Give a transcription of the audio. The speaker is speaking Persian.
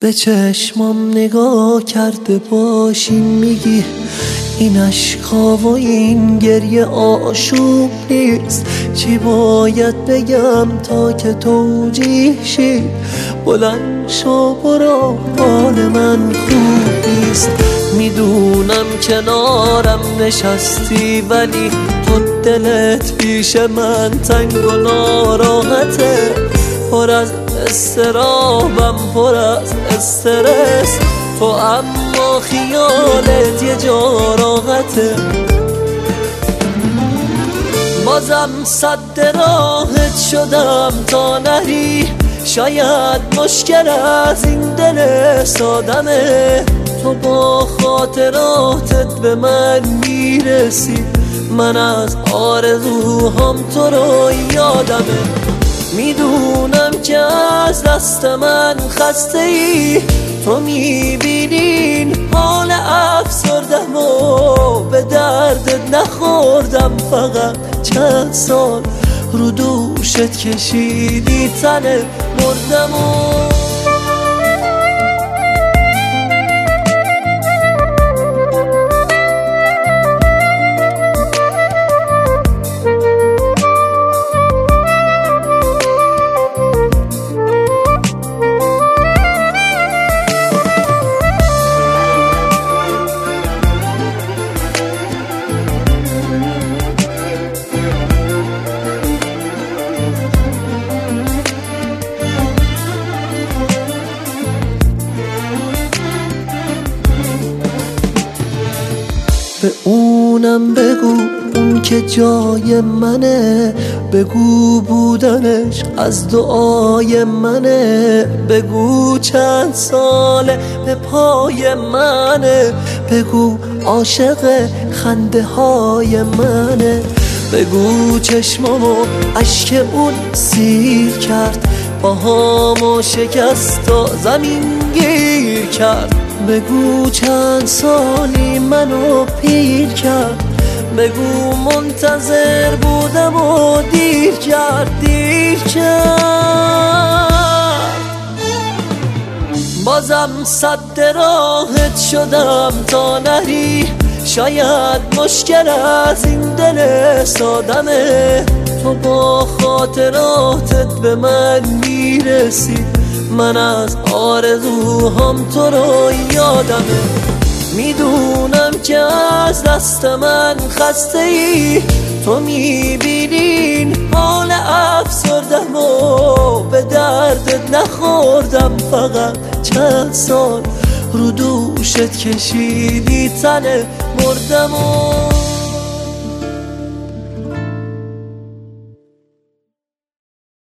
به چشمام نگاه کرده باشی میگی این اشکا و این گریه آشوب نیست. چی باید بگم تا که توجیه شی؟ بلند شو برو حال من خوب نیست. میدونم کنارم نشستی ولی تو دلت پیش من تنگ و ناراحته. پر از استرابم پر از استرس تو، اما خیالت یه جا راحته. بازم صد راحت شدم تا نری، شاید مشکل از این دل سادمه. تو با خاطراتت به من میرسی، من از آرزوهام تو رو یادمه. میدونم که از دست من خسته ای، تو میبینین حال افسردم و به دردت نخوردم. فقط چند سال رو دوشت کشیدی تن مردم و به اونم بگو اون که جای منه، بگو بودنش از دعای منه. بگو چند ساله به پای منه، بگو عاشق خنده های منه. بگو چشمامو اشک اون سیر کرد، پاهامو شکست و زمین گیر کرد. بگو چند سالی منو پیر کرد، بگو منتظر بودم و دیر کرد دیر کرد. بازم صد راحت شدم تا نری، شاید مشکل از این دل سادمه. تو با خاطراتت به من میرسی، من از آرزوهام تو رو یادمه. میدونم که از دست من خسته ای، تو میبینین حال افسردم و به دردت نخوردم. فقط چند سال رو دوشت کشیدی تن مردم و